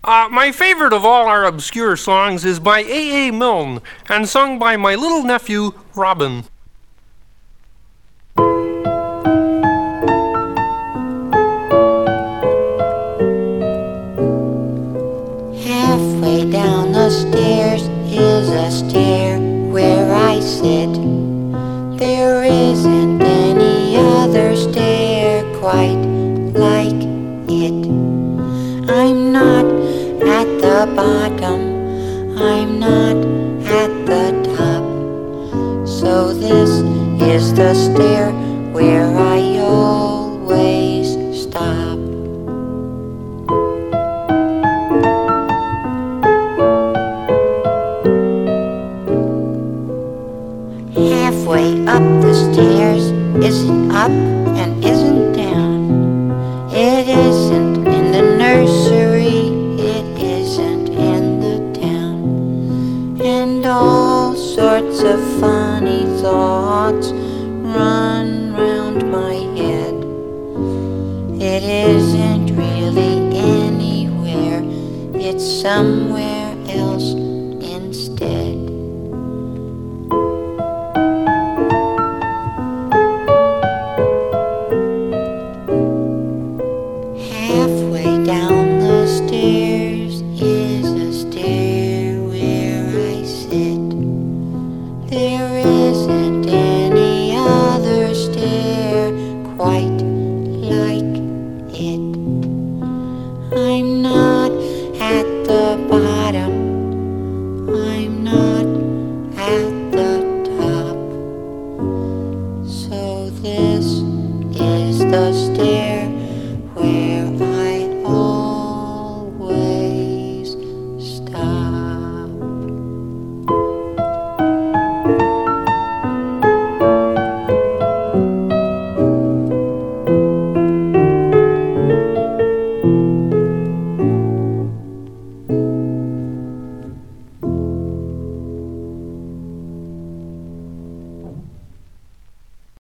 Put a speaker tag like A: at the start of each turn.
A: My favorite of all our obscure songs is by A.A. Milne and sung by my little nephew, Robin.
B: Halfway down the stairs is a stair where I sit. There isn't any other stair quite like it. I'm not at the bottom, I'm not at the top. So this is the stair where I always stop. Halfway up the stairs isn't up and isn't down. It isn't in the nursery, it isn't in the town. And all sorts of funny thoughts run round my head. It isn't really anywhere, it's somewhere